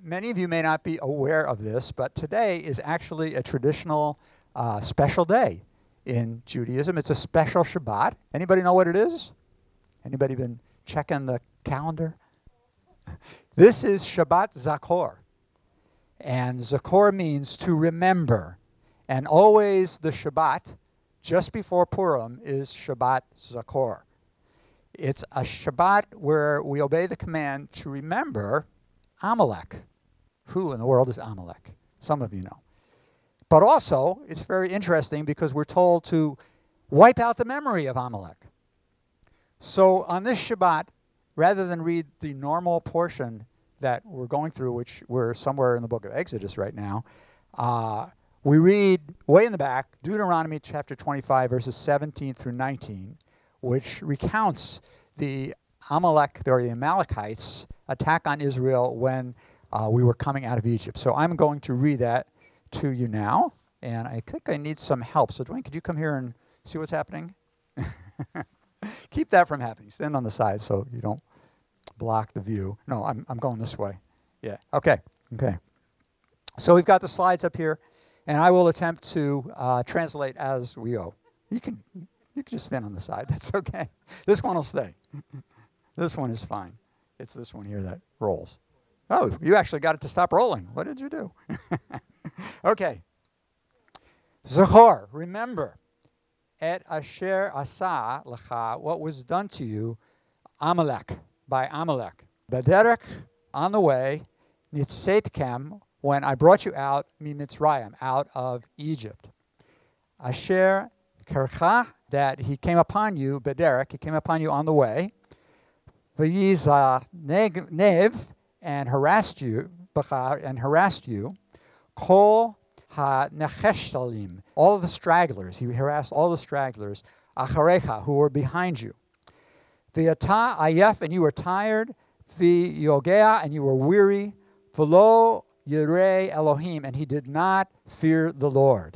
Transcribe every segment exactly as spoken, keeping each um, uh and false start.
many of you may not be aware of this, but today is actually a traditional uh, special day in Judaism. It's a special Shabbat. Anybody know what it is? Anybody been checking the calendar? This is Shabbat Zachor. And Zachor means to remember. And always the Shabbat, just before Purim, is Shabbat Zachor. It's a Shabbat where we obey the command to remember Amalek. Who in the world is Amalek? Some of you know. But also, it's very interesting because we're told to wipe out the memory of Amalek. So on this Shabbat, rather than read the normal portion that we're going through, which we're somewhere in the book of Exodus right now, uh, we read way in the back, Deuteronomy chapter twenty-five, verses seventeen through nineteen, which recounts the Amalek, or the Amalekites' attack on Israel when uh, we were coming out of Egypt. So I'm going to read that to you now, and I think I need some help. So Dwayne, could you come here and see what's happening? Keep that from happening. Stand on the side so you don't block the view. No, I'm I'm going this way. Yeah. Okay. Okay. So we've got the slides up here, and I will attempt to uh, translate as we go. You can you can just stand on the side. That's okay. This one will stay. This one is fine. It's this one here that rolls. Oh, you actually got it to stop rolling. What did you do? Okay. Zachor, remember, et asher asa lecha, what was done to you, Amalek, by Amalek. Bederek, on the way, nitzetkem, when I brought you out, mimitzrayim, out of Egypt. Asher kercha, that he came upon you, bederek, he came upon you on the way. V'yiza nev, and harassed you, and harassed you. Kol ha-necheshtalim, all of the stragglers. He harassed all the stragglers. Acharecha, who were behind you. V'yata ayef, and you were tired. V'yogea, and you were weary. V'lo yirei Elohim, and he did not fear the Lord.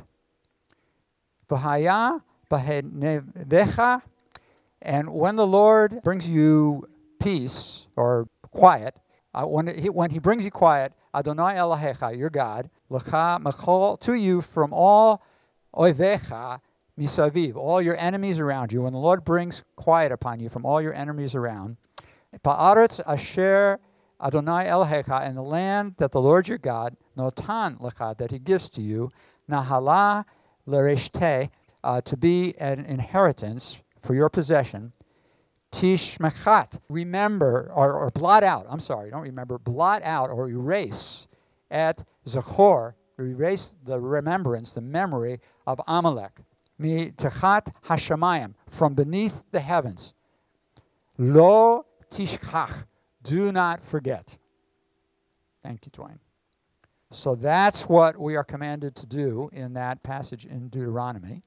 V'haya b'henevecha, and when the Lord brings you peace or quiet, uh, when, he, when he brings you quiet, Adonai Elohecha, your God, lecha mechol, to you from all oivecha misaviv, all your enemies around you. When the Lord brings quiet upon you from all your enemies around, ba'aretz asher Adonai Elohecha, in the land that the Lord your God, notan lecha, that he gives to you, nahala l'reshte, uh, to be an inheritance for your possession. Tishmechat, remember, or, or blot out, I'm sorry, don't remember, blot out or erase at Zachor, erase the remembrance, the memory of Amalek. Mi techat hashamayim, from beneath the heavens. Lo tishkach, do not forget. Thank you, Dwayne. So that's what we are commanded to do in that passage in Deuteronomy.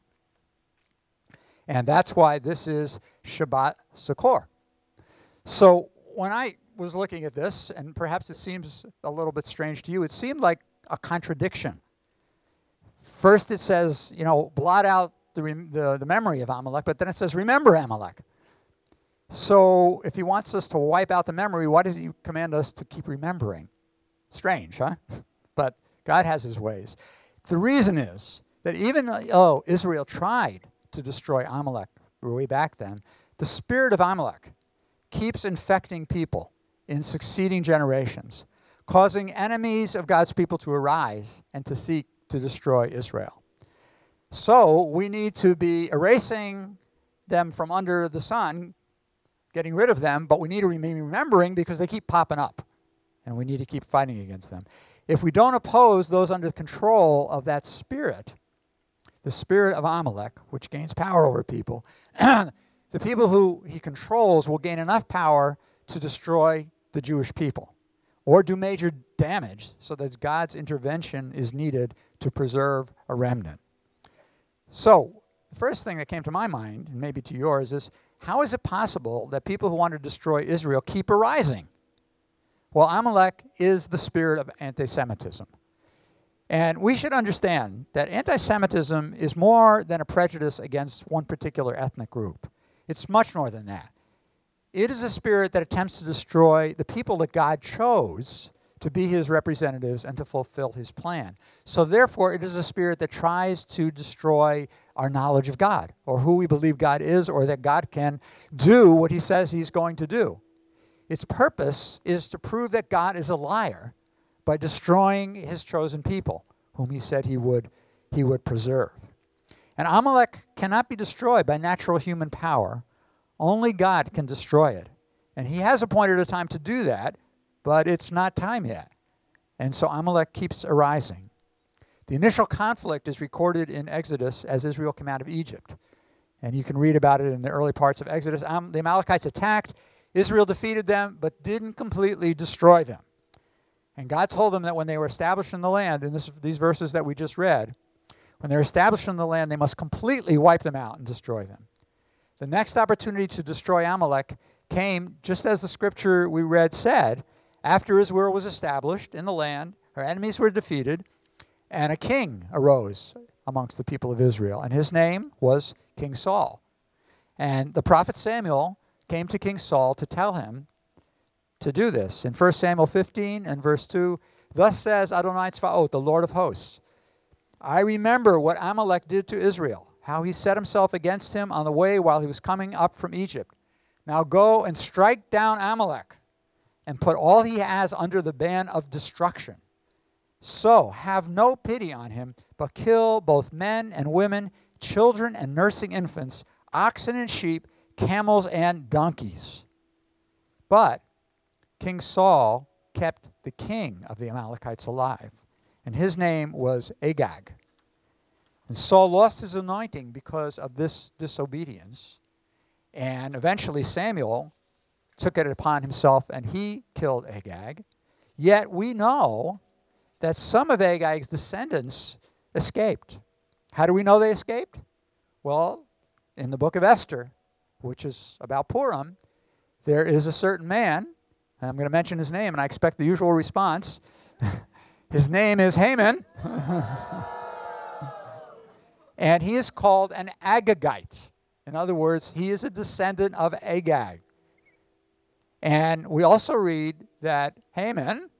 And that's why this is Shabbat Zachor. So when I was looking at this, and perhaps it seems a little bit strange to you, it seemed like a contradiction. First it says, you know, blot out the, the, the memory of Amalek, but then it says, remember Amalek. So if he wants us to wipe out the memory, why does he command us to keep remembering? Strange, huh? But God has his ways. The reason is that even though Israel tried to destroy Amalek way back then, the spirit of Amalek keeps infecting people in succeeding generations, causing enemies of God's people to arise and to seek to destroy Israel. So we need to be erasing them from under the sun, getting rid of them, but we need to remain remembering because they keep popping up, and we need to keep fighting against them. If we don't oppose those under control of that spirit, the spirit of Amalek, which gains power over people, the people who he controls will gain enough power to destroy the Jewish people or do major damage so that God's intervention is needed to preserve a remnant. So the first thing that came to my mind, and maybe to yours, is how is it possible that people who want to destroy Israel keep arising? Well, Amalek is the spirit of anti-Semitism. And we should understand that anti-Semitism is more than a prejudice against one particular ethnic group. It's much more than that. It is a spirit that attempts to destroy the people that God chose to be his representatives and to fulfill his plan. So therefore, it is a spirit that tries to destroy our knowledge of God, or who we believe God is, or that God can do what he says he's going to do. Its purpose is to prove that God is a liar by destroying his chosen people, whom he said he would, he would preserve. And Amalek cannot be destroyed by natural human power. Only God can destroy it. And he has appointed a time to do that, but it's not time yet. And so Amalek keeps arising. The initial conflict is recorded in Exodus as Israel came out of Egypt. And you can read about it in the early parts of Exodus. Um, the Amalekites attacked. Israel defeated them, but didn't completely destroy them. And God told them that when they were established in the land, in this, these verses that we just read, when they're established in the land, they must completely wipe them out and destroy them. The next opportunity to destroy Amalek came, just as the scripture we read said, after Israel was established in the land, her enemies were defeated, and a king arose amongst the people of Israel. And his name was King Saul. And the prophet Samuel came to King Saul to tell him to do this. In First Samuel fifteen and verse two, thus says Adonai Tzvaot, the Lord of hosts, I remember what Amalek did to Israel, how he set himself against him on the way while he was coming up from Egypt. Now go and strike down Amalek and put all he has under the ban of destruction. So have no pity on him, but kill both men and women, children and nursing infants, oxen and sheep, camels and donkeys. But King Saul kept the king of the Amalekites alive, and his name was Agag. And Saul lost his anointing because of this disobedience, and eventually Samuel took it upon himself, and he killed Agag. Yet we know that some of Agag's descendants escaped. How do we know they escaped? Well, in the book of Esther, which is about Purim, there is a certain man, and I'm going to mention his name, and I expect the usual response. His name is Haman. And he is called an Agagite. In other words, he is a descendant of Agag. And we also read that Haman,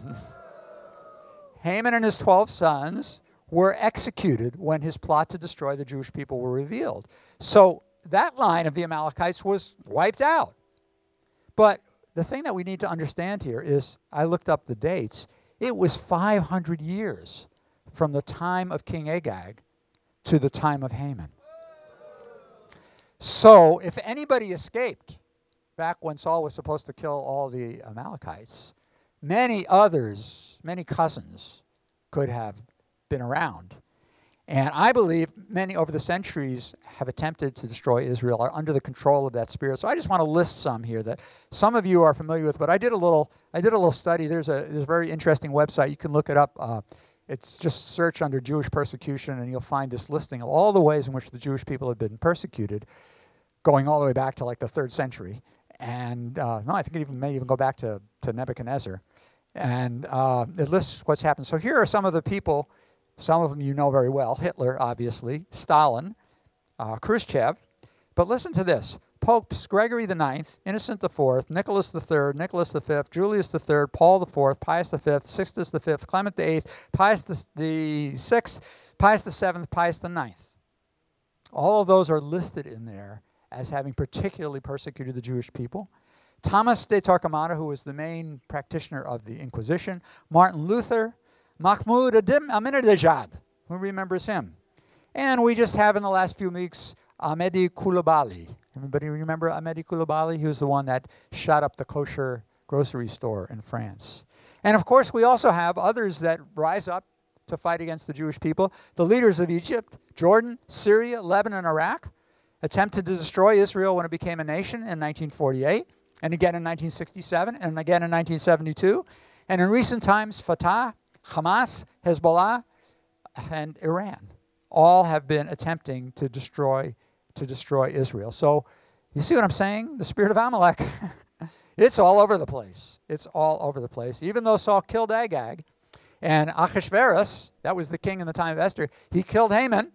Haman and his twelve sons were executed when his plot to destroy the Jewish people were revealed. So that line of the Amalekites was wiped out. But the thing that we need to understand here is, I looked up the dates, it was five hundred years from the time of King Agag to the time of Haman. So if anybody escaped back when Saul was supposed to kill all the Amalekites, many others, many cousins could have been around. And I believe many over the centuries have attempted to destroy Israel, are under the control of that spirit. So I just want to list some here that some of you are familiar with, but I did a little I did a little study. There's a, there's a very interesting website. You can look it up. Uh, it's just search under Jewish persecution, and you'll find this listing of all the ways in which the Jewish people have been persecuted, going all the way back to like the third century. And uh, no, I think it even may even go back to, to Nebuchadnezzar. And uh, it lists what's happened. So here are some of the people. Some of them you know very well. Hitler, obviously. Stalin. Uh, Khrushchev. But listen to this. Popes Gregory the Ninth, Innocent the Fourth, Nicholas the Third, Nicholas the Fifth, Julius the Third, Paul the Fourth, Pius the Fifth, Sixtus the Fifth, Clement the Eighth, Pius the, the Sixth, Pius the Seventh, Pius the Ninth. All of those are listed in there as having particularly persecuted the Jewish people. Thomas de Torquemada, who was the main practitioner of the Inquisition. Martin Luther. Mahmoud Ahmadinejad, who remembers him? And we just have in the last few weeks Ahmedi Coulibaly. Everybody remember Ahmedi Coulibaly? He was the one that shot up the kosher grocery store in France. And of course, we also have others that rise up to fight against the Jewish people. The leaders of Egypt, Jordan, Syria, Lebanon, Iraq attempted to destroy Israel when it became a nation in nineteen forty-eight, and again in nineteen sixty-seven, and again in nineteen seventy-two. And in recent times, Fatah, Hamas, Hezbollah, and Iran all have been attempting to destroy to destroy Israel. So you see what I'm saying? The spirit of Amalek, it's all over the place. It's all over the place. Even though Saul killed Agag, and Ahasuerus, that was the king in the time of Esther, he killed Haman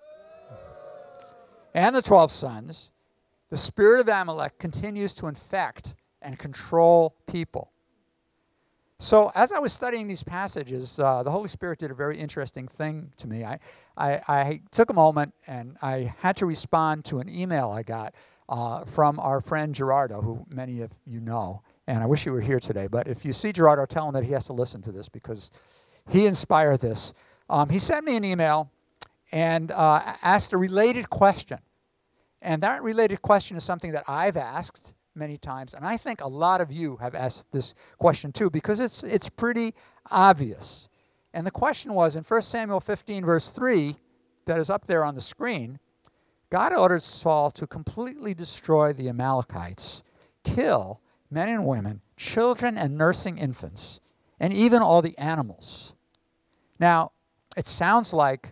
and the twelve sons. The spirit of Amalek continues to infect and control people. So as I was studying these passages, uh, the Holy Spirit did a very interesting thing to me. I, I, I took a moment and I had to respond to an email I got uh, from our friend Gerardo, who many of you know. And I wish he were here today. But if you see Gerardo, tell him that he has to listen to this because he inspired this. Um, he sent me an email and uh, asked a related question. And that related question is something that I've asked many times, and I think a lot of you have asked this question too, because it's it's pretty obvious. And the question was in First Samuel fifteen, verse three, that is up there on the screen, God ordered Saul to completely destroy the Amalekites, kill men and women, children and nursing infants, and even all the animals. Now, it sounds like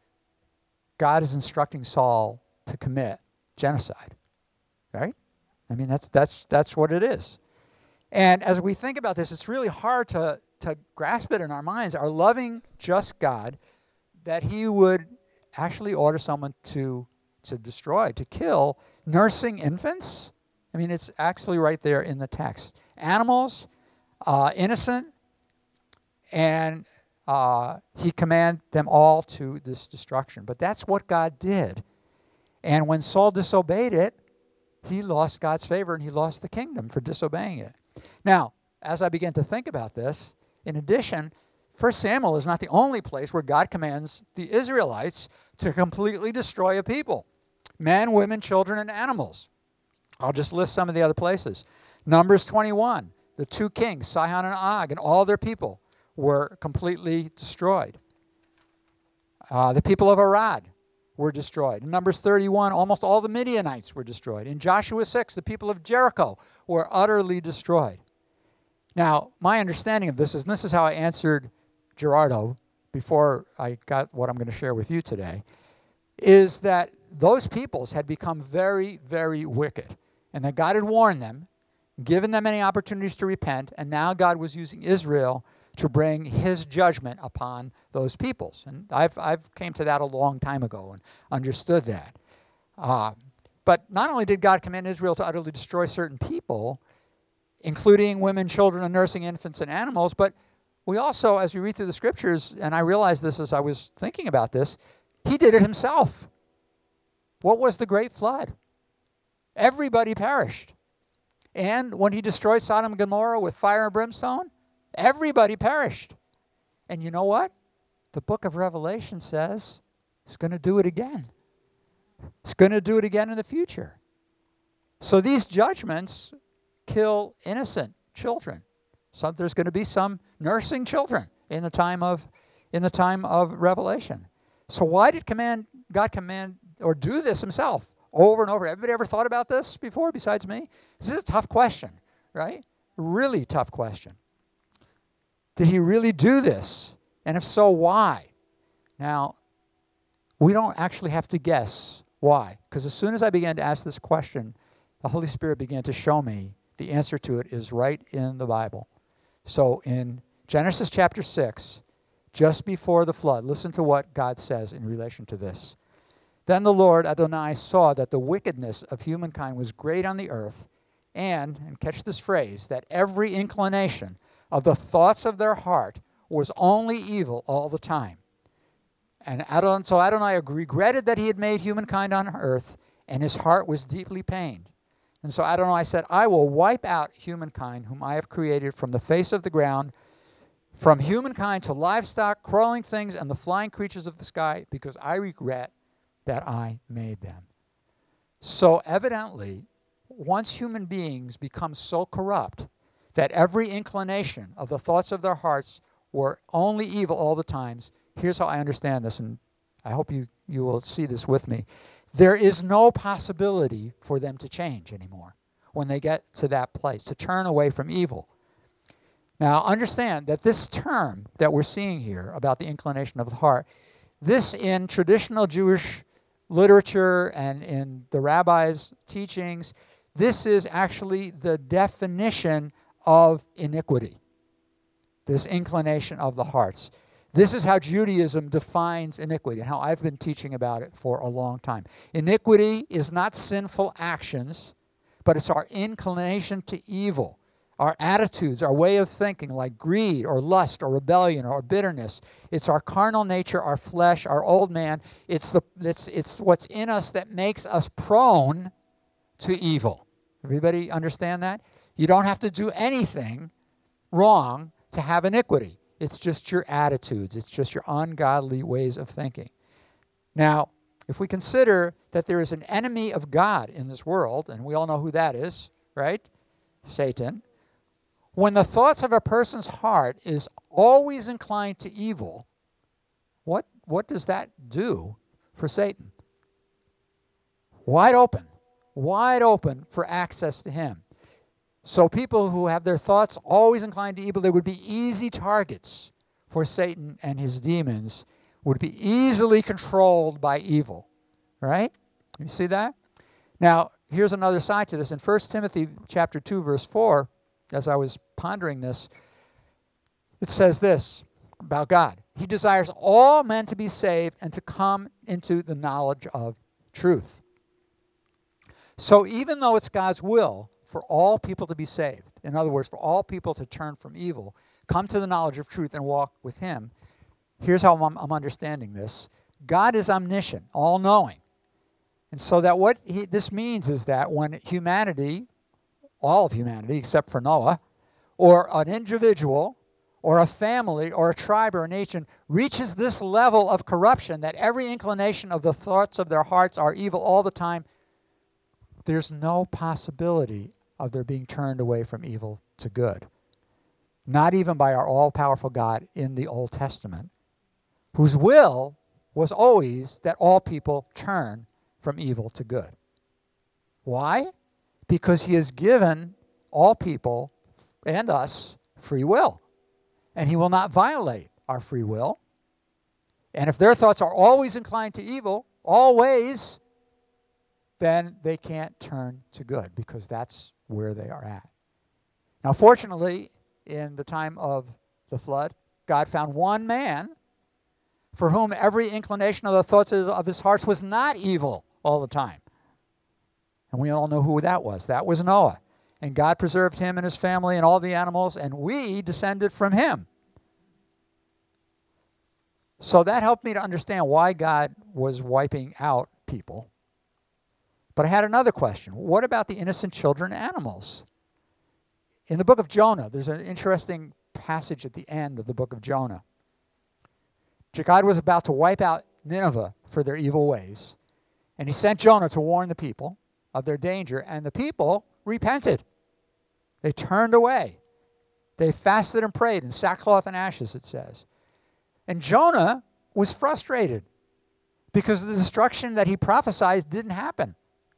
God is instructing Saul to commit genocide, right? I mean, that's that's that's what it is. And as we think about this, it's really hard to, to grasp it in our minds, our loving, just God, that he would actually order someone to, to destroy, to kill nursing infants. I mean, it's actually right there in the text. Animals, uh, innocent, and uh, he commanded them all to this destruction. But that's what God did. And when Saul disobeyed it, he lost God's favor and he lost the kingdom for disobeying it. Now, as I began to think about this, in addition, First Samuel is not the only place where God commands the Israelites to completely destroy a people. Men, women, children, and animals. I'll just list some of the other places. Numbers twenty-one, the two kings, Sihon and Og, and all their people were completely destroyed. Uh, the people of Arad were destroyed. In Numbers thirty-one, almost all the Midianites were destroyed. In Joshua six, the people of Jericho were utterly destroyed. Now, my understanding of this is, and this is how I answered Gerardo before I got what I'm going to share with you today, is that those peoples had become very, very wicked, and that God had warned them, given them many opportunities to repent, and now God was using Israel to bring his judgment upon those peoples. And I've I've came to that a long time ago and understood that. Uh, but not only did God command Israel to utterly destroy certain people, including women, children, and nursing infants and animals, but we also, as we read through the scriptures, and I realized this as I was thinking about this, he did it himself. What was the great flood? Everybody perished. And when he destroyed Sodom and Gomorrah with fire and brimstone, everybody perished. And you know what? The book of Revelation says it's going to do it again. It's going to do it again in the future. So these judgments kill innocent children. So there's going to be some nursing children in the time of in the time of Revelation. So why did command God command or do this himself over and over? Everybody ever thought about this before besides me? This is a tough question, right? Really tough question. Did he really do this? And if so, why? Now, we don't actually have to guess why. Because as soon as I began to ask this question, the Holy Spirit began to show me the answer to it is right in the Bible. So in Genesis chapter six, just before the flood, listen to what God says in relation to this. Then the Lord Adonai saw that the wickedness of humankind was great on the earth, and, and catch this phrase, that every inclination of the thoughts of their heart was only evil all the time. And Adon, so Adonai regretted that he had made humankind on earth, and his heart was deeply pained. And so Adonai said, I will wipe out humankind, whom I have created from the face of the ground, from humankind to livestock, crawling things, and the flying creatures of the sky, because I regret that I made them. So evidently, once human beings become so corrupt that every inclination of the thoughts of their hearts were only evil all the times, here's how I understand this, and I hope you, you will see this with me. There is no possibility for them to change anymore when they get to that place, to turn away from evil. Now, understand that this term that we're seeing here about the inclination of the heart, this in traditional Jewish literature and in the rabbis' teachings, this is actually the definition of iniquity, this inclination of the hearts. This is how Judaism defines iniquity and how I've been teaching about it for a long time. Iniquity is not sinful actions, but it's our inclination to evil, our attitudes, our way of thinking, like greed or lust or rebellion or bitterness. It's our carnal nature, our flesh, our old man. It's the it's it's what's in us that makes us prone to evil. Everybody understand that? You don't have to do anything wrong to have iniquity. It's just your attitudes. It's just your ungodly ways of thinking. Now, if we consider that there is an enemy of God in this world, and we all know who that is, right? Satan. When the thoughts of a person's heart is always inclined to evil, what, what does that do for Satan? Wide open. Wide open for access to him. So people who have their thoughts always inclined to evil, they would be easy targets for Satan and his demons, would be easily controlled by evil. Right? You see that? Now, here's another side to this. In First Timothy chapter two, verse four, as I was pondering this, it says this about God. He desires all men to be saved and to come into the knowledge of truth. So even though it's God's will for all people to be saved, in other words, for all people to turn from evil, come to the knowledge of truth and walk with him, here's how I'm, I'm understanding this. God is omniscient, all-knowing. And so that what he, this means is that when humanity, all of humanity except for Noah, or an individual, or a family, or a tribe, or a nation reaches this level of corruption that every inclination of the thoughts of their hearts are evil all the time, there's no possibility of their being turned away from evil to good. Not even by our all-powerful God in the Old Testament, whose will was always that all people turn from evil to good. Why? Because he has given all people and us free will. And he will not violate our free will. And if their thoughts are always inclined to evil, always, then they can't turn to good because that's where they are at. Now, fortunately, in the time of the flood, God found one man for whom every inclination of the thoughts of his heart was not evil all the time. And we all know who that was. That was Noah. And God preserved him and his family and all the animals, and we descended from him. So that helped me to understand why God was wiping out people. But I had another question. What about the innocent children and animals? In the book of Jonah, there's an interesting passage at the end of the book of Jonah. God was about to wipe out Nineveh for their evil ways. And he sent Jonah to warn the people of their danger, and the people repented. They turned away. They fasted and prayed in sackcloth and ashes, it says. And Jonah was frustrated because the destruction that he prophesied didn't happen.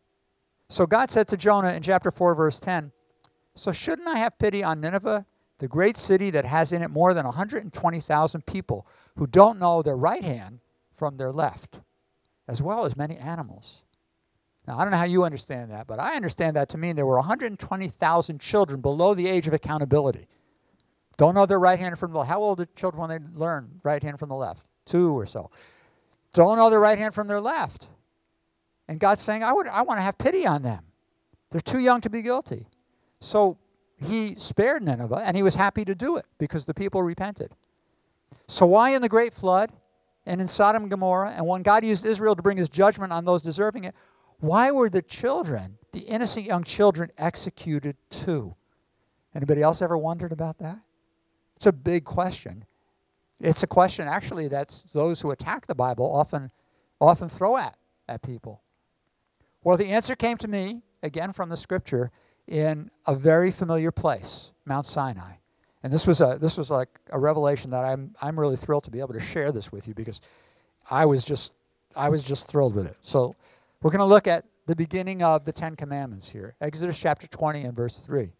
So God said to Jonah in chapter four, verse ten, "So shouldn't I have pity on Nineveh, the great city that has in it more than one hundred twenty thousand people who don't know their right hand from their left, as well as many animals?" Now, I don't know how you understand that, but I understand that to mean there were one hundred twenty thousand children below the age of accountability. Don't know their right hand from the left. How old are children when they learn right hand from the left? Two or so. Don't know their right hand from their left. And God's saying, I would, I want to have pity on them. They're too young to be guilty. So he spared Nineveh, and he was happy to do it because the people repented. So why in the great flood and in Sodom and Gomorrah, and when God used Israel to bring his judgment on those deserving it, why were the children, the innocent young children, executed too? Anybody else ever wondered about that? It's a big question. It's a question, actually, that those who attack the Bible often, often throw at, at people. Well, the answer came to me, again from the Scripture, in a very familiar place, Mount Sinai. And this was a this was like a revelation that I'm I'm really thrilled to be able to share this with you because I was just I was just thrilled with it. So we're going to look at the beginning of the Ten Commandments here. Exodus chapter twenty and verse three.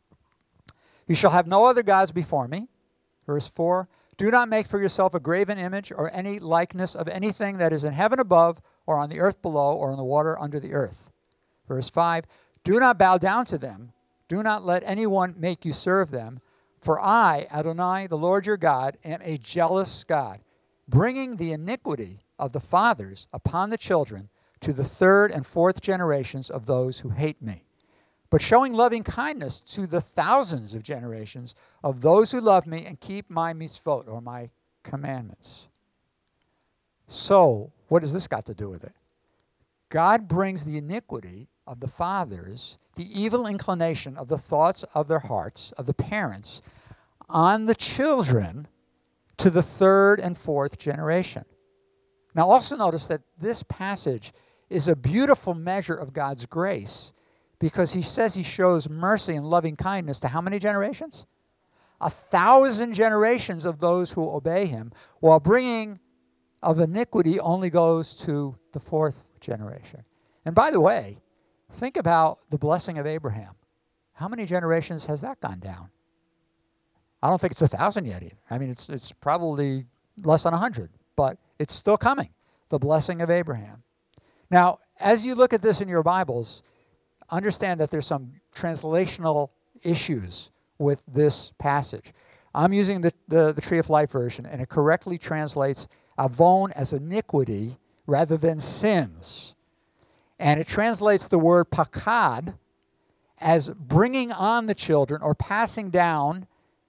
"You shall have no other gods before me." Verse four. "Do not make for yourself a graven image or any likeness of anything that is in heaven above or on the earth below or in the water under the earth." Verse five. "Do not bow down to them. Do not let anyone make you serve them. For I, Adonai, the Lord your God, am a jealous God, bringing the iniquity of the fathers upon the children to the third and fourth generations of those who hate me, but showing loving kindness to the thousands of generations of those who love me and keep my mitzvot, or my commandments. So, what has this got to do with it? God brings the iniquity of the fathers, the evil inclination of the thoughts of their hearts, of the parents, on the children to the third and fourth generation. Now, also notice that this passage is a beautiful measure of God's grace, because he says he shows mercy and loving kindness to how many generations? A thousand generations of those who obey him, while bringing of iniquity only goes to the fourth generation. And by the way, think about the blessing of Abraham. How many generations has that gone down? I don't think it's a thousand yet either. I mean, it's it's probably less than a hundred, but it's still coming. The blessing of Abraham. Now, as you look at this in your Bibles, understand that there's some translational issues with this passage. I'm using the, the, the Tree of Life version, and it correctly translates avon as iniquity rather than sins. And it translates the word pakad as bringing on the children or passing down,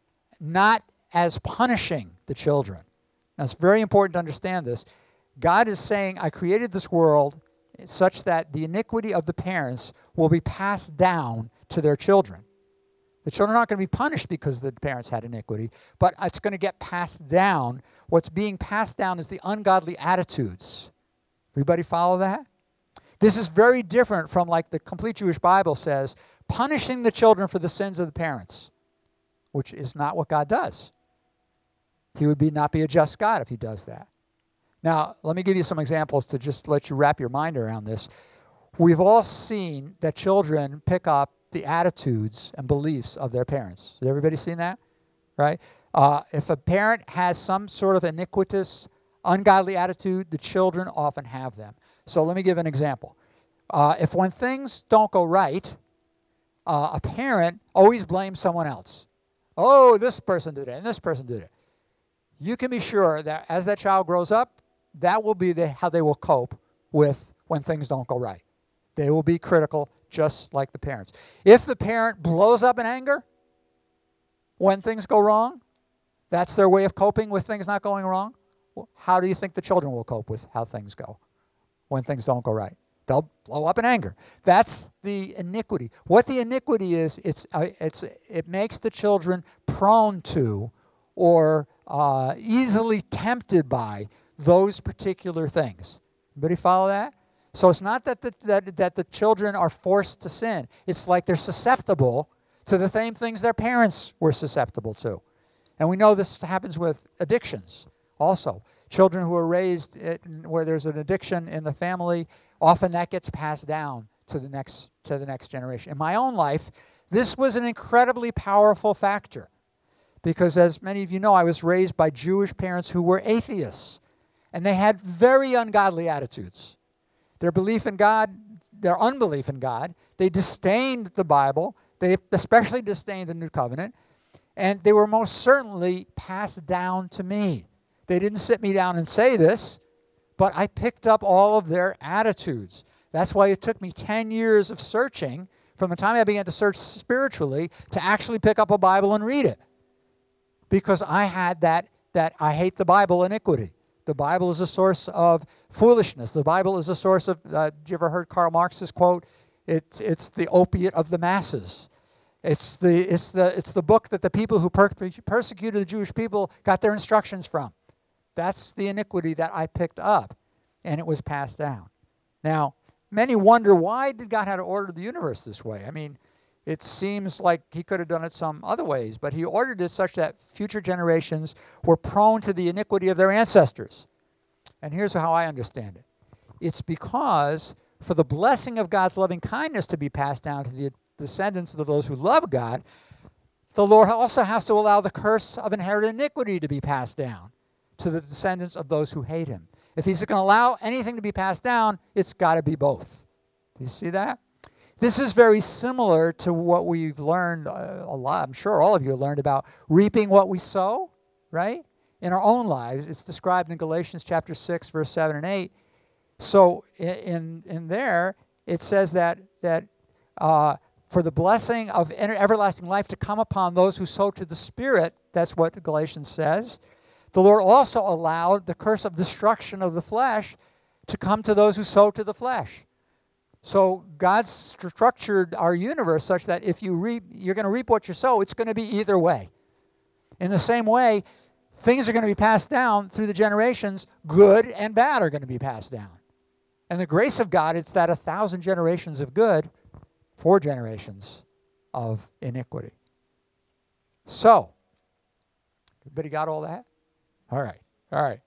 not as punishing the children. Now, it's very important to understand this. God is saying, I created this world such that the iniquity of the parents will be passed down to their children. The children aren't going to be punished because the parents had iniquity, but it's going to get passed down. What's being passed down is the ungodly attitudes. Everybody follow that? This is very different from, like the Complete Jewish Bible says, punishing the children for the sins of the parents, which is not what God does. He would be not be a just God if he does that. Now, let me give you some examples to just let you wrap your mind around this. We've all seen that children pick up the attitudes and beliefs of their parents. Has everybody seen that? Right? Uh, if a parent has some sort of iniquitous, ungodly attitude, the children often have them. So let me give an example. Uh, if when things don't go right, uh, a parent always blames someone else. Oh, this person did it, and this person did it. You can be sure that as that child grows up, that will be the, how they will cope with when things don't go right. They will be critical, just like the parents. If the parent blows up in anger when things go wrong, that's their way of coping with things not going wrong. Well, how do you think the children will cope with how things go when things don't go right? They'll blow up in anger. That's the iniquity. What the iniquity is, it's uh, it's it makes the children prone to or uh, easily tempted by those particular things. Everybody follow that? So it's not that the, that, that the children are forced to sin. It's like they're susceptible to the same things their parents were susceptible to. And we know this happens with addictions also. Children who are raised in, where there's an addiction in the family, often that gets passed down to the next to the next generation. In my own life, this was an incredibly powerful factor because, as many of you know, I was raised by Jewish parents who were atheists. And they had very ungodly attitudes. Their belief in God, their unbelief in God. They disdained the Bible. They especially disdained the New Covenant. And they were most certainly passed down to me. They didn't sit me down and say this, but I picked up all of their attitudes. That's why it took me ten years of searching from the time I began to search spiritually to actually pick up a Bible and read it. Because I had that, that I hate the Bible iniquity. The Bible is a source of foolishness. The Bible is a source of, uh, you ever heard Karl Marx's quote? It, it's the opiate of the masses. It's the, it's, the, it's the book that the people who per- persecuted the Jewish people got their instructions from. That's the iniquity that I picked up, and it was passed down. Now, many wonder, why did God have to order the universe this way? I mean, it seems like he could have done it some other ways, but he ordered it such that future generations were prone to the iniquity of their ancestors. And here's how I understand it. It's because for the blessing of God's loving kindness to be passed down to the descendants of those who love God, the Lord also has to allow the curse of inherited iniquity to be passed down to the descendants of those who hate him. If he's going to allow anything to be passed down, it's got to be both. Do you see that? This is very similar to what we've learned uh, a lot. I'm sure all of you have learned about reaping what we sow, right? In our own lives. It's described in Galatians chapter six, verse seven and eight. So in, in there, it says that, that uh, for the blessing of everlasting life to come upon those who sow to the Spirit, that's what Galatians says, the Lord also allowed the curse of destruction of the flesh to come to those who sow to the flesh. So God's structured our universe such that if you reap, you're going to reap what you sow. It's going to be either way. In the same way, things are going to be passed down through the generations. Good and bad are going to be passed down. And the grace of God, it's that a thousand generations of good, four generations of iniquity. So, everybody got all that? All right, all right.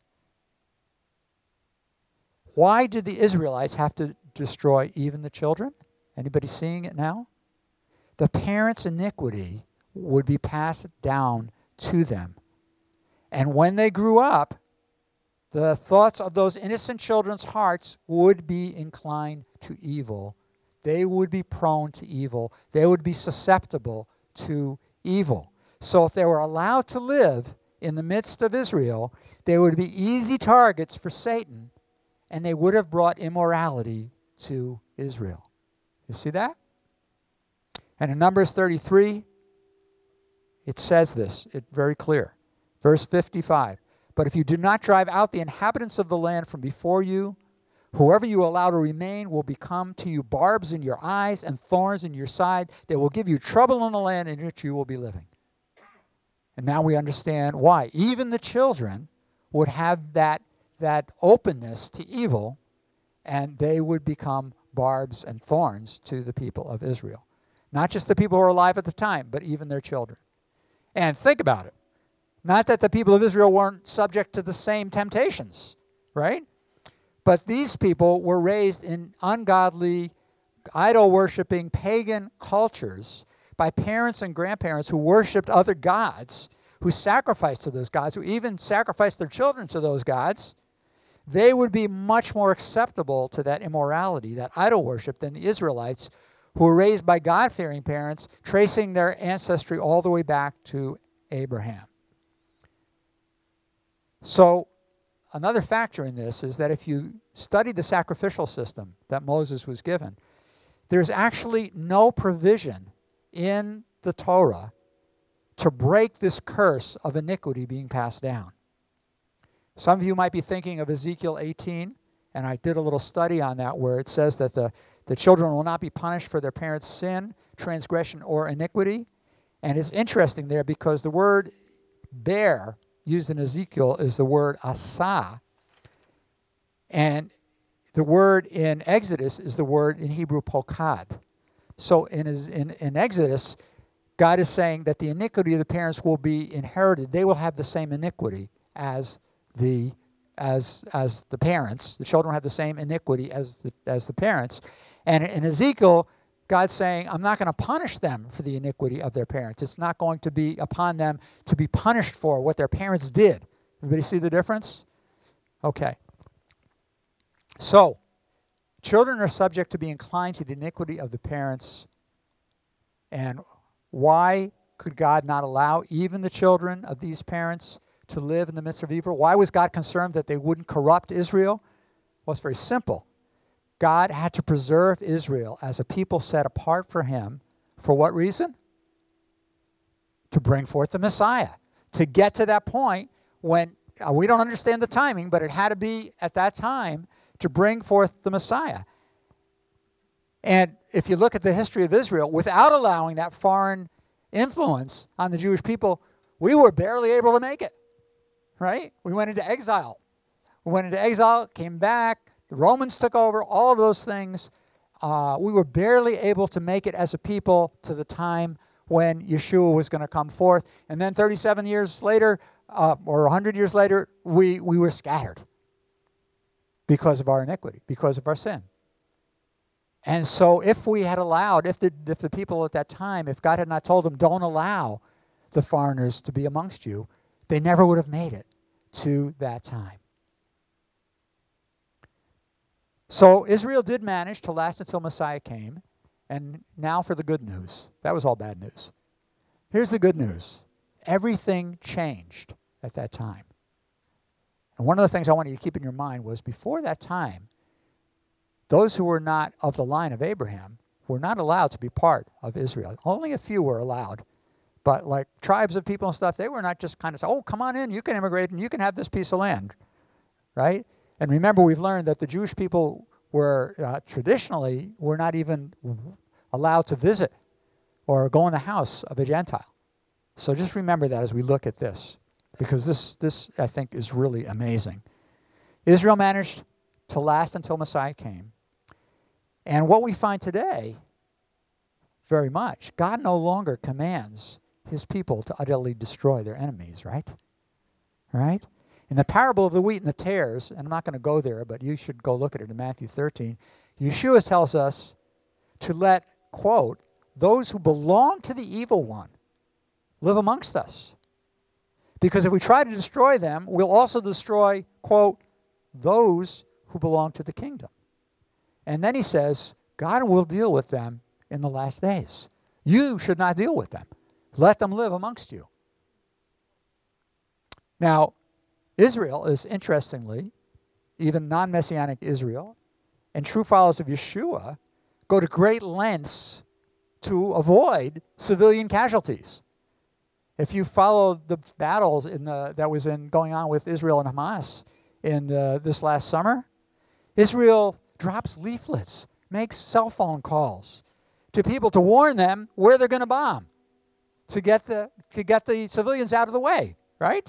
Why did the Israelites have to destroy even the children? Anybody seeing it now? The parents' iniquity would be passed down to them. And when they grew up, the thoughts of those innocent children's hearts would be inclined to evil. They would be prone to evil. They would be susceptible to evil. So if they were allowed to live in the midst of Israel, they would be easy targets for Satan, and they would have brought immorality to Israel. You see that? And in Numbers thirty-three, it says this, it's very clear. Verse fifty-five, but if you do not drive out the inhabitants of the land from before you, whoever you allow to remain will become to you barbs in your eyes and thorns in your side. They will give you trouble in the land in which you will be living. And now we understand why. Even the children would have that, that openness to evil, and they would become barbs and thorns to the people of Israel. Not just the people who were alive at the time, but even their children. And think about it. Not that the people of Israel weren't subject to the same temptations, right? But these people were raised in ungodly, idol-worshiping, pagan cultures by parents and grandparents who worshipped other gods, who sacrificed to those gods, who even sacrificed their children to those gods. They would be much more acceptable to that immorality, that idol worship, than the Israelites, who were raised by God-fearing parents, tracing their ancestry all the way back to Abraham. So, another factor in this is that if you study the sacrificial system that Moses was given, there's actually no provision in the Torah to break this curse of iniquity being passed down. Some of you might be thinking of Ezekiel eighteen, and I did a little study on that where it says that the, the children will not be punished for their parents' sin, transgression, or iniquity. And it's interesting there because the word bear used in Ezekiel is the word asah. And the word in Exodus is the word in Hebrew pokad. So in, in, in Exodus, God is saying that the iniquity of the parents will be inherited. They will have the same iniquity as the as as the parents. The children have the same iniquity as the, as the parents. And in Ezekiel, God's saying, I'm not going to punish them for the iniquity of their parents. It's not going to be upon them to be punished for what their parents did. Everybody see the difference? Okay. So, children are subject to be inclined to the iniquity of the parents. And why could God not allow even the children of these parents to live in the midst of evil? Why was God concerned that they wouldn't corrupt Israel? Well, it's very simple. God had to preserve Israel as a people set apart for him. For what reason? To bring forth the Messiah. To get to that point when, uh, we don't understand the timing, but it had to be at that time to bring forth the Messiah. And if you look at the history of Israel, without allowing that foreign influence on the Jewish people, we were barely able to make it, right? We went into exile. We went into exile, came back, the Romans took over, all of those things. Uh, we were barely able to make it as a people to the time when Yeshua was going to come forth. And then thirty-seven years later, uh, or one hundred years later, we, we were scattered because of our iniquity, because of our sin. And so if we had allowed, if the, if the people at that time, if God had not told them, don't allow the foreigners to be amongst you, they never would have made it to that time. So Israel did manage to last until Messiah came. And now for the good news. That was all bad news. Here's the good news. Everything changed at that time. And one of the things I want you to keep in your mind was before that time, those who were not of the line of Abraham were not allowed to be part of Israel. Only a few were allowed. But like tribes of people and stuff, they were not just kind of say, oh, come on in, you can immigrate and you can have this piece of land, right? And remember, we've learned that the Jewish people were uh, traditionally were not even allowed to visit or go in the house of a Gentile. So just remember that as we look at this, because this, this I think, is really amazing. Israel managed to last until Messiah came. And what we find today, very much, God no longer commands his people to utterly destroy their enemies, right? Right? In the parable of the wheat and the tares, and I'm not going to go there, but you should go look at it in Matthew thirteen, Yeshua tells us to let, quote, those who belong to the evil one live amongst us. Because if we try to destroy them, we'll also destroy, quote, those who belong to the kingdom. And then he says, God will deal with them in the last days. You should not deal with them. Let them live amongst you. Now, Israel is, interestingly, even non-Messianic Israel, and true followers of Yeshua go to great lengths to avoid civilian casualties. If you follow the battles in the, that was in going on with Israel and Hamas in the, this last summer, Israel drops leaflets, makes cell phone calls to people to warn them where they're going to bomb, to get the to get the civilians out of the way, right?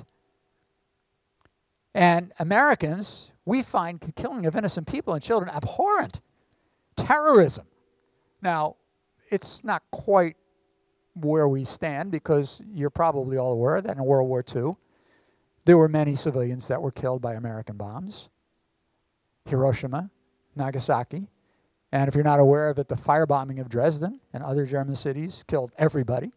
And Americans, we find the killing of innocent people and children abhorrent. Terrorism. Now, it's not quite where we stand, because you're probably all aware that in World War Two, there were many civilians that were killed by American bombs. Hiroshima, Nagasaki. And if you're not aware of it, the firebombing of Dresden and other German cities killed everybody.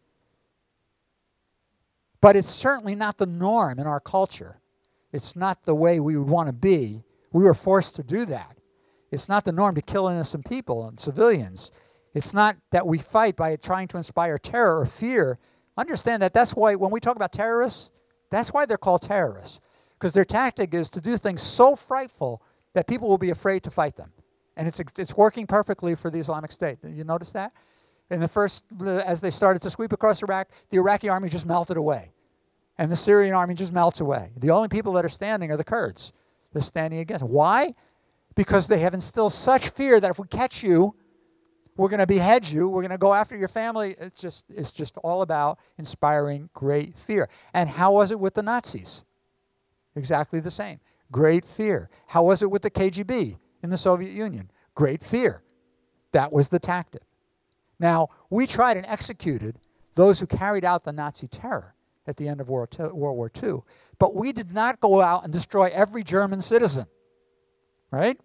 But it's certainly not the norm in our culture. It's not the way we would want to be. We were forced to do that. It's not the norm to kill innocent people and civilians. It's not that we fight by trying to inspire terror or fear. Understand that that's why when we talk about terrorists, that's why they're called terrorists. Because their tactic is to do things so frightful that people will be afraid to fight them. And it's it's working perfectly for the Islamic State. You notice that? In the first, as they started to sweep across Iraq, the Iraqi army just melted away. And the Syrian army just melts away. The only people that are standing are the Kurds. They're standing against. Why? Because they have instilled such fear that if we catch you, we're going to behead you, we're going to go after your family. It's just, it's just all about inspiring great fear. And how was it with the Nazis? Exactly the same. Great fear. How was it with the K G B in the Soviet Union? Great fear. That was the tactic. Now, we tried and executed those who carried out the Nazi terror at the end of World War Two, but we did not go out and destroy every German citizen, right?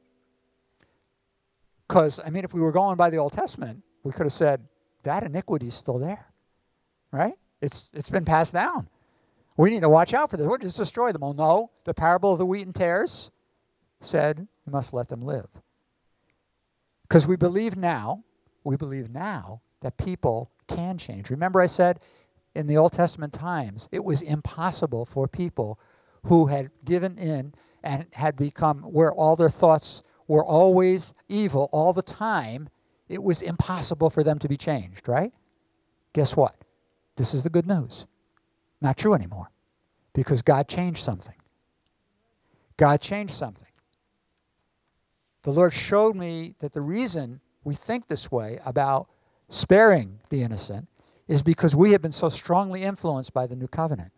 Because, I mean, if we were going by the Old Testament, we could have said, that iniquity is still there, right? It's It's been passed down. We need to watch out for this. We'll just destroy them. Oh, no. The parable of the wheat and tares said, we must let them live. Because we believe now, we believe now that people can change. Remember I said in the Old Testament times, it was impossible for people who had given in and had become, where all their thoughts were always evil all the time, it was impossible for them to be changed, right? Guess what? This is the good news. Not true anymore. Because God changed something. God changed something. The Lord showed me that the reason we think this way about sparing the innocent is because we have been so strongly influenced by the new covenant.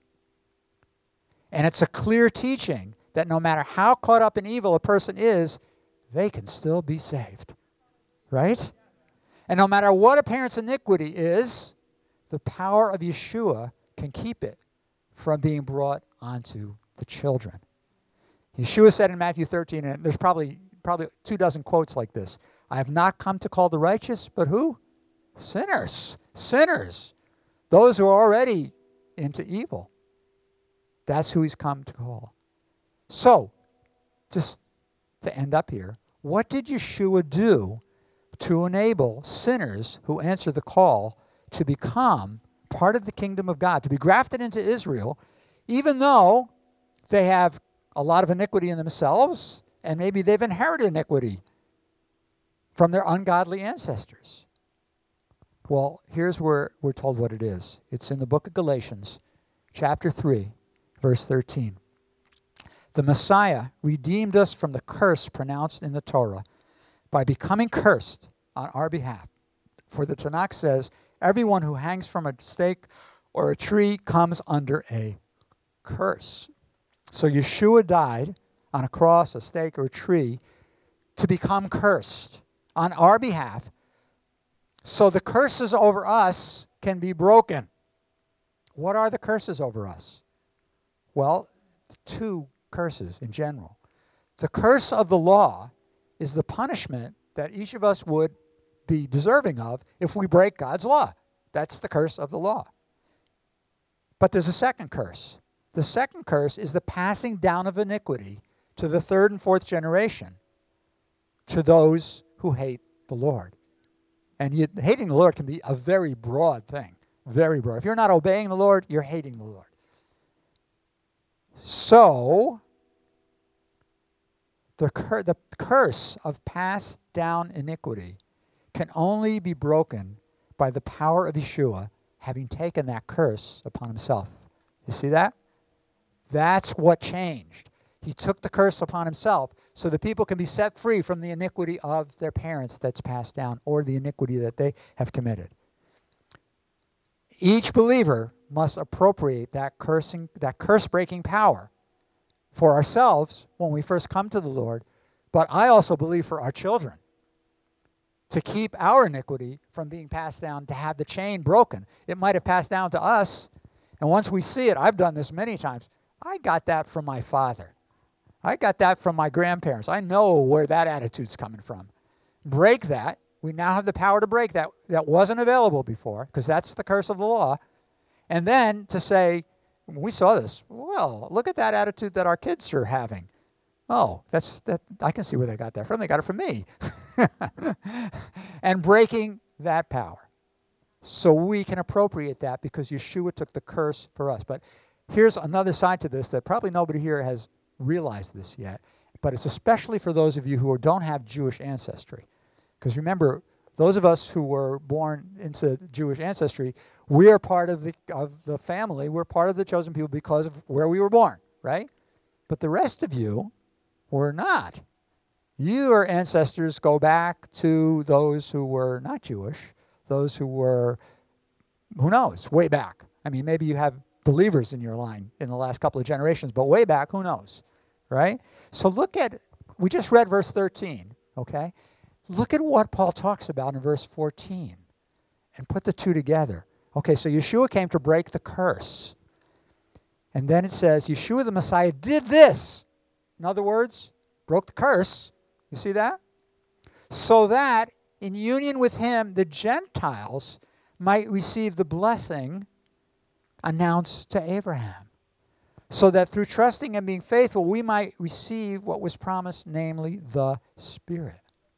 And it's a clear teaching that no matter how caught up in evil a person is, they can still be saved. Right? And no matter what a parent's iniquity is, the power of Yeshua can keep it from being brought onto the children. Yeshua said in Matthew thirteen, and there's probably probably two dozen quotes like this, I have not come to call the righteous, but who? Sinners. Sinners. Those who are already into evil. That's who he's come to call. So, just to end up here, what did Yeshua do to enable sinners who answer the call to become part of the kingdom of God, to be grafted into Israel, even though they have a lot of iniquity in themselves, and maybe they've inherited iniquity from their ungodly ancestors. Well, here's where we're told what it is. It's in the book of Galatians, chapter three, verse thirteen. The Messiah redeemed us from the curse pronounced in the Torah by becoming cursed on our behalf. For the Tanakh says, everyone who hangs from a stake or a tree comes under a curse. So Yeshua died on a cross, a stake, or a tree to become cursed on our behalf, so the curses over us can be broken. What are the curses over us? Well, two curses in general. The curse of the law is the punishment that each of us would be deserving of if we break God's law. That's the curse of the law. But there's a second curse. The second curse is the passing down of iniquity to the third and fourth generation, to those who hate the Lord. And you, hating the Lord can be a very broad thing, very broad. If you're not obeying the Lord, you're hating the Lord. So, the, cur- the curse of passed down iniquity can only be broken by the power of Yeshua having taken that curse upon himself. You see that? That's what changed. He took the curse upon himself so that people can be set free from the iniquity of their parents that's passed down or the iniquity that they have committed. Each believer must appropriate that cursing, that curse-breaking power for ourselves when we first come to the Lord, but I also believe for our children, to keep our iniquity from being passed down, to have the chain broken. It might have passed down to us, and once we see it, I've done this many times, I got that from my father. I got that from my grandparents. I know where that attitude's coming from. Break that. We now have the power to break that. That wasn't available before, because that's the curse of the law. And then to say, we saw this, well, look at that attitude that our kids are having. Oh, that's that. I can see where they got that from. They got it from me. And breaking that power. So we can appropriate that because Yeshua took the curse for us. But here's another side to this that probably nobody here has realized this yet, but it's especially for those of you who don't have Jewish ancestry. Because remember, those of us who were born into Jewish ancestry, we are part of the of the family, we're part of the chosen people because of where we were born, right? But the rest of you were not. Your ancestors go back to those who were not Jewish, those who were, who knows, way back. I mean, maybe you have believers in your line in the last couple of generations, but way back, who knows? Right? So look at, we just read verse thirteen, okay? Look at what Paul talks about in verse fourteen and put the two together. Okay, so Yeshua came to break the curse. And then it says, Yeshua the Messiah did this. In other words, broke the curse. You see that? So that in union with him, the Gentiles might receive the blessing announced to Abraham, so that through trusting and being faithful, we might receive what was promised, namely the Spirit.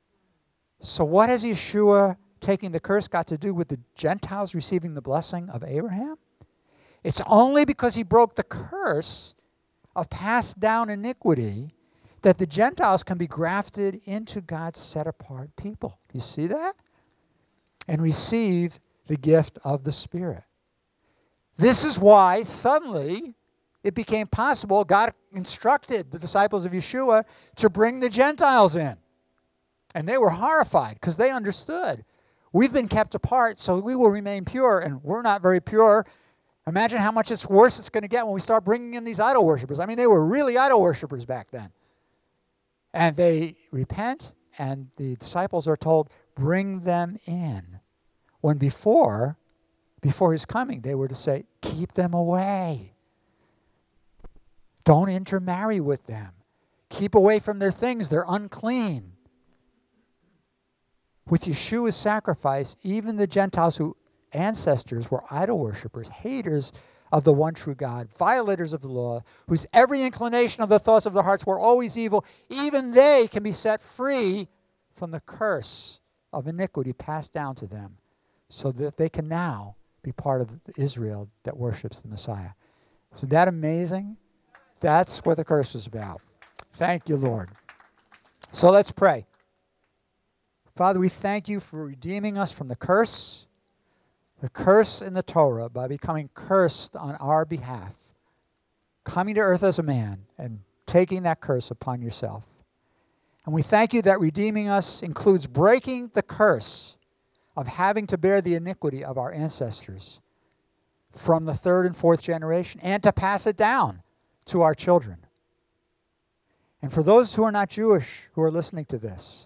So what has Yeshua taking the curse got to do with the Gentiles receiving the blessing of Abraham? It's only because he broke the curse of passed down iniquity that the Gentiles can be grafted into God's set-apart people. You see that? And receive the gift of the Spirit. This is why suddenly it became possible. God instructed the disciples of Yeshua to bring the Gentiles in. And they were horrified because they understood. We've been kept apart, so we will remain pure, and we're not very pure. Imagine how much it's worse it's going to get when we start bringing in these idol worshipers. I mean, they were really idol worshipers back then. And they repent, and the disciples are told, bring them in. When before, before his coming, they were to say, keep them away. Don't intermarry with them. Keep away from their things. They're unclean. With Yeshua's sacrifice, even the Gentiles whose ancestors were idol worshippers, haters of the one true God, violators of the law, whose every inclination of the thoughts of their hearts were always evil, even they can be set free from the curse of iniquity passed down to them, so that they can now be part of Israel that worships the Messiah. Isn't that amazing? That's what the curse is about. Thank you, Lord. So let's pray. Father, we thank you for redeeming us from the curse, the curse in the Torah, by becoming cursed on our behalf, coming to earth as a man and taking that curse upon yourself. And we thank you that redeeming us includes breaking the curse of having to bear the iniquity of our ancestors from the third and fourth generation and to pass it down to our children. And for those who are not Jewish who are listening to this,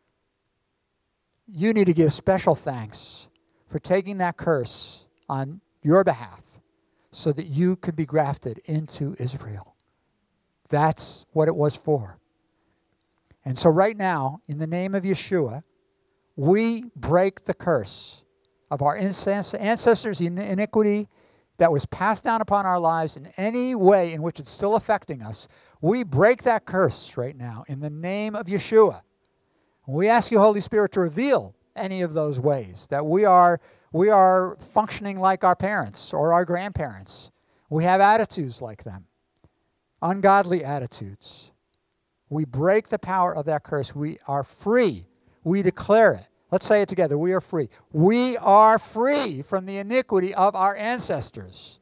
you need to give special thanks for taking that curse on your behalf so that you could be grafted into Israel. That's what it was for. And so right now, in the name of Yeshua, we break the curse of our ancestors' iniquity that was passed down upon our lives in any way in which it's still affecting us. We break that curse right now in the name of Yeshua. We ask you, Holy Spirit, to reveal any of those ways that we are, we are functioning like our parents or our grandparents. We have attitudes like them, ungodly attitudes. We break the power of that curse. We are free. We declare it. Let's say it together. We are free. We are free from the iniquity of our ancestors.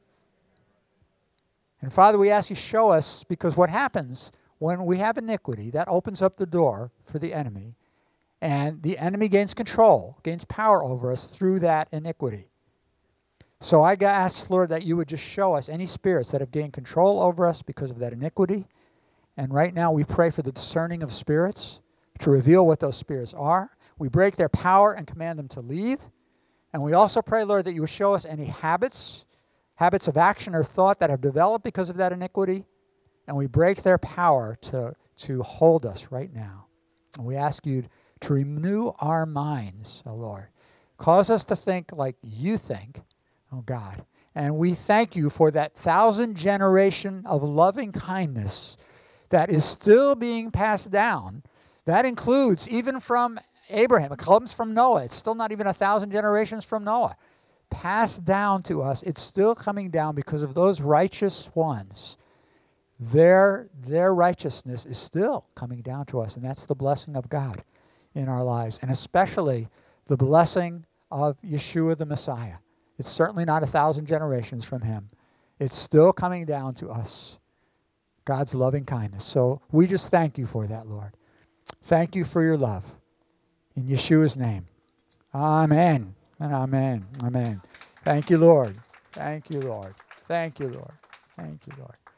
And Father, we ask you to show us, because what happens when we have iniquity, that opens up the door for the enemy. And the enemy gains control, gains power over us through that iniquity. So I ask, Lord, that you would just show us any spirits that have gained control over us because of that iniquity. And right now we pray for the discerning of spirits to reveal what those spirits are. We break their power and command them to leave. And we also pray, Lord, that you would show us any habits, habits of action or thought that have developed because of that iniquity. And we break their power to, to hold us right now. And we ask you to renew our minds, oh Lord. Cause us to think like you think, oh God. And we thank you for that thousand generation of loving kindness that is still being passed down. That includes even from Abraham. It comes from Noah. It's still not even a thousand generations from Noah. Passed down to us. It's still coming down because of those righteous ones. Their, their righteousness is still coming down to us, and that's the blessing of God in our lives, and especially the blessing of Yeshua the Messiah. It's certainly not a thousand generations from him. It's still coming down to us, God's loving kindness. So we just thank you for that, Lord. Thank you for your love. In Yeshua's name. Amen. And amen. Amen. Thank you, Lord. Thank you, Lord. Thank you, Lord. Thank you, Lord.